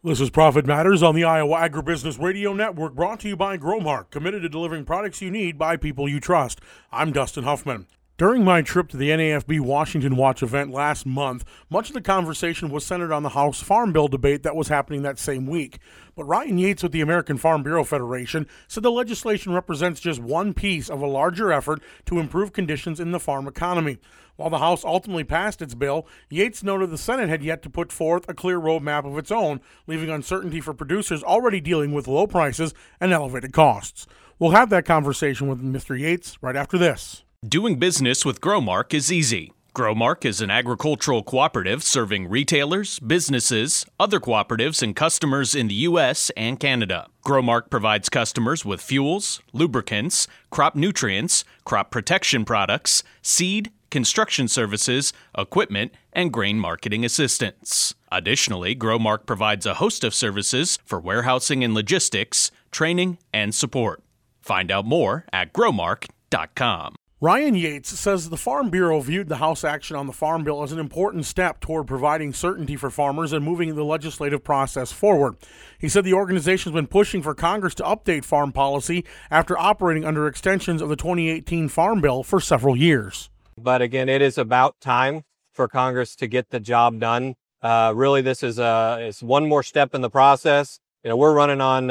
This is Profit Matters on the Iowa Agribusiness Radio Network, brought to you by Growmark, committed to delivering products you need by people you trust. I'm Dustin Huffman. During my trip to the NAFB Washington Watch event last month, much of the conversation was centered on the House Farm Bill debate that was happening that same week. But Ryan Yates with the American Farm Bureau Federation said the legislation represents just one piece of a larger effort to improve conditions in the farm economy. While the House ultimately passed its bill, Yates noted the Senate had yet to put forth a clear roadmap of its own, leaving uncertainty for producers already dealing with low prices and elevated costs. We'll have that conversation with Mr. Yates right after this. Doing business with Growmark is easy. Growmark is an agricultural cooperative serving retailers, businesses, other cooperatives, and customers in the U.S. and Canada. Growmark provides customers with fuels, lubricants, crop nutrients, crop protection products, seed, construction services, equipment, and grain marketing assistance. Additionally, Growmark provides a host of services for warehousing and logistics, training, and support. Find out more at growmark.com. Ryan Yates says the Farm Bureau viewed the House action on the Farm Bill as an important step toward providing certainty for farmers and moving the legislative process forward. He said the organization has been pushing for Congress to update farm policy after operating under extensions of the 2018 Farm Bill for several years. But again, it is about time for Congress to get the job done. Really, this is it's one more step in the process. We're running on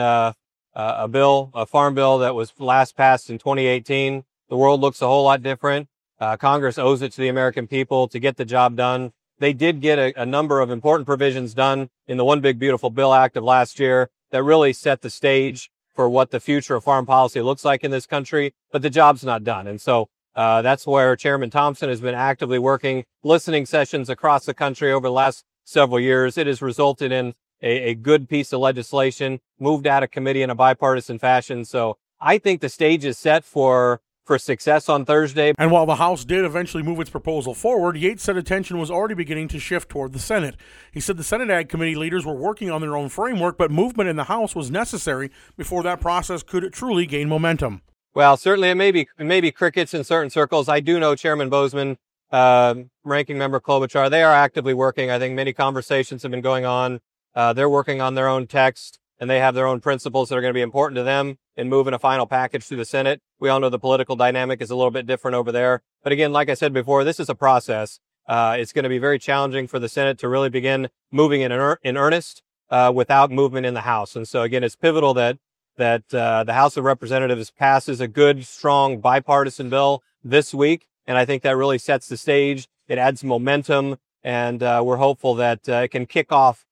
a farm bill that was last passed in 2018. The world looks a whole lot different. Congress owes it to the American people to get the job done. They did get a number of important provisions done in the One Big Beautiful Bill Act of last year that really set the stage for what the future of farm policy looks like in this country, but the job's not done. And so that's where Chairman Thompson has been actively working, listening sessions across the country over the last several years. It has resulted in a good piece of legislation, moved out of committee in a bipartisan fashion. So I think the stage is set for success on Thursday. And while the House did eventually move its proposal forward, Yates said attention was already beginning to shift toward the Senate. He said the Senate Ag Committee leaders were working on their own framework, but movement in the House was necessary before that process could truly gain momentum. Well, certainly it may be crickets in certain circles. I do know Chairman Bozeman, Ranking Member Klobuchar, they are actively working. I think many conversations have been going on. They're working on their own text, and they have their own principles that are going to be important to them in moving a final package through the Senate. We all know the political dynamic is a little bit different over there. But again, like I said before, this is a process. It's going to be very challenging for the Senate to really begin moving in earnest without movement in the House. And so again, it's pivotal that the House of Representatives passes a good, strong bipartisan bill this week. And I think that really sets the stage. It adds momentum, and we're hopeful that it can kick off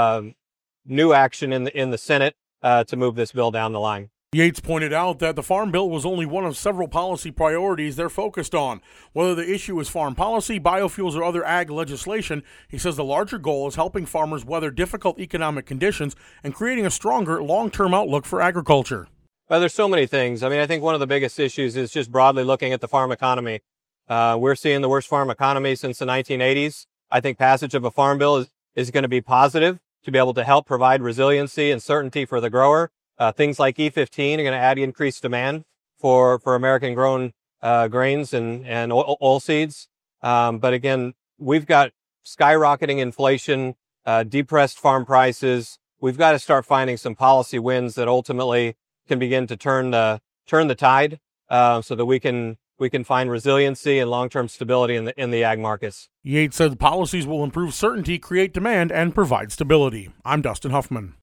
new action in the Senate to move this bill down the line. Yates pointed out that the Farm Bill was only one of several policy priorities they're focused on. Whether the issue is farm policy, biofuels, or other ag legislation, he says the larger goal is helping farmers weather difficult economic conditions and creating a stronger long-term outlook for agriculture. Well, there's so many things. I think one of the biggest issues is just broadly looking at the farm economy. We're seeing the worst farm economy since the 1980s. I think passage of a Farm Bill is going to be positive to be able to help provide resiliency and certainty for the grower. Things like E15 are going to add increased demand for American-grown grains and oilseeds. But again, we've got skyrocketing inflation, depressed farm prices. We've got to start finding some policy wins that ultimately can begin to turn the tide, so that we can find resiliency and long-term stability in the ag markets. Yates said policies will improve certainty, create demand, and provide stability. I'm Dustin Huffman.